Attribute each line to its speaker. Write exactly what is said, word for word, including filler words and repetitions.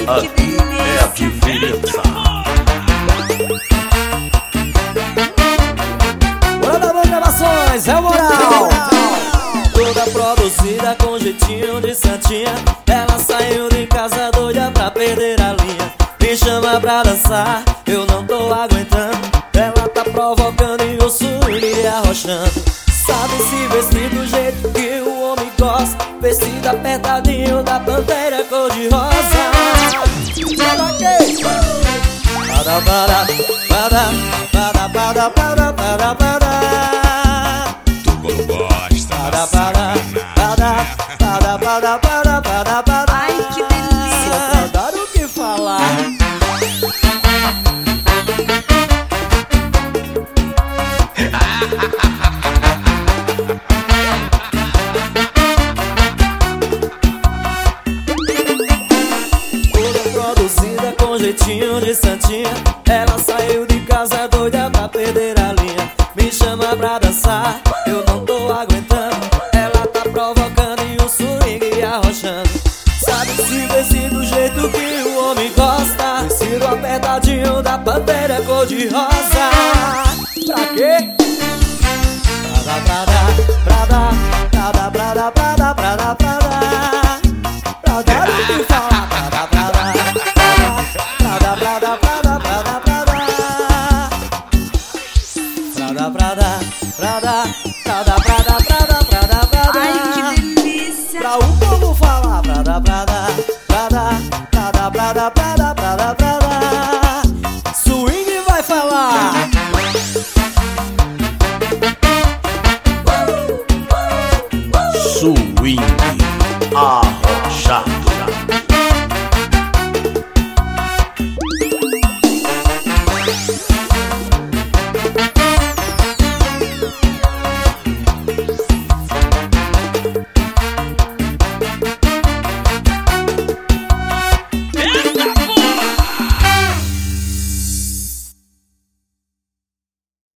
Speaker 1: Ai, que delícia! É a diferença.
Speaker 2: Bora da Banda Gravações, é o moral. Toda produzida com jeitinho de santinha. Ela saiu de casa doida pra perder a linha. Me chama pra dançar, eu não tô aguentando. Ela tá provocando e o swing arrochando. Sabe se vestir do jeito que o homem gosta. Vestido apertadinho da Pantera cor-de-rosa. Para, para, para, para, para, para, para, para.
Speaker 3: Tu gosta,
Speaker 2: Para, para, para, para, para, para, para, para.
Speaker 1: Ai, que delícia!
Speaker 2: Só dar o que falar. Toda produzida com jeitinho de santinha. Ela saiu de casa doida pra perder a linha. Me chama pra dançar, eu não tô aguentando. Ela tá provocando e o swing arrochando. Sabe se vestir do jeito que o homem gosta. Vestido apertadinho da Pantera cor-de-rosa. Pra quê? Pra dar, pra dar, pra dar, pra dar, pra dar, pra dar, pra dar, pra dar o que falar. Pra dar, pra dar, pra dar, pra dar, pra dar, pra dar, pra dar, pra dar, pra dar, pra dar, pra dar, pra dar, pra dar, pra dar, pra dar.
Speaker 1: Ai, que delícia!
Speaker 2: Pra o povo falar. Pra dar, pra dar, pra dar, pra dar, pra dar, pra dar, pra dar, pra dar. Swing vai falar.
Speaker 1: Uh, uh, uh.
Speaker 4: Swing arrochado.